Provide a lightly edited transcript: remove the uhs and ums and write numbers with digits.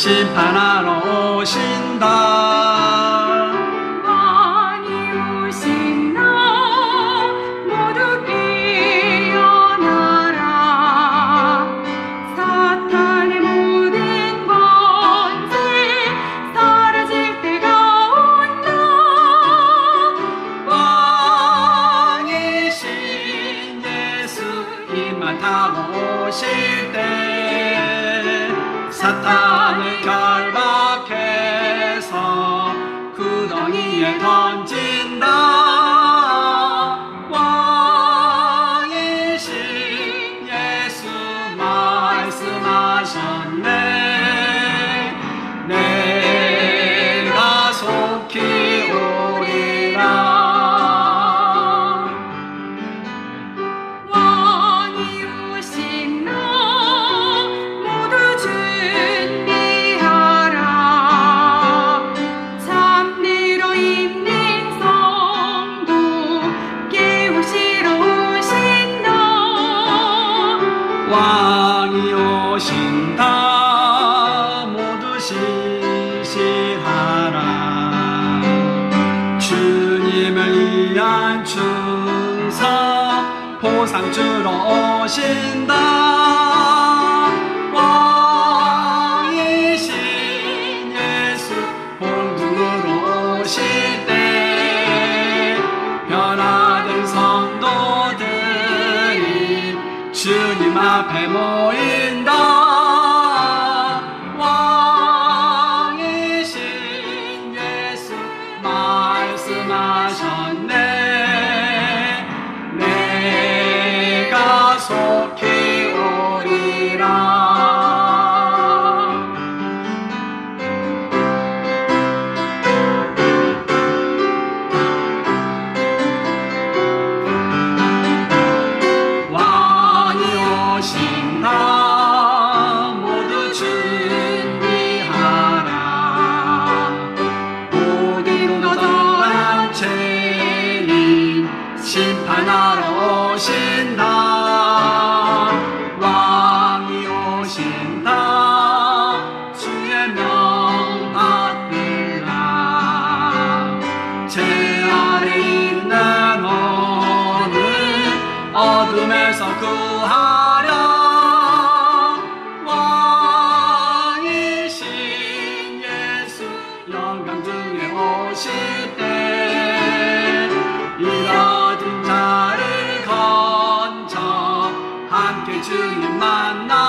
심판하러 오신다. 왕이 오신다. 모두 깨어나라. 사탄의 모든 권세 사라질 때가 온다. 왕이신 예수 힘만 타고 오실 때 사탄을 결박해서 구덩이에 던진다. 왕이신 예수 말씀하셨네. 내가 속히 오리라. 왕이 오신다. 모두 준비하라. 잠들어 있는 성도 깨우시러 오신다. 왕이 오신다. 모두 시시하라. 주님을 위한 충성 보상 주러 오신다. 왕이신 예수 본국으로 오실 때 변화된 성도들이 주님 앞에 모인다. 왕이신 예수 말씀하셨네. 내가 속히 오리라. 왕이 오신다. 모두 준비하라. 오기로 거절한 죄인 심판하러 오신다. 왕이 오신다. 주의 명 받들라. 죄 아래 있는 오늘 어둠에서 구하려. 왕이신 예수 영광 중에 오실 때 이뤄진 자를 건져 함께 주님 만나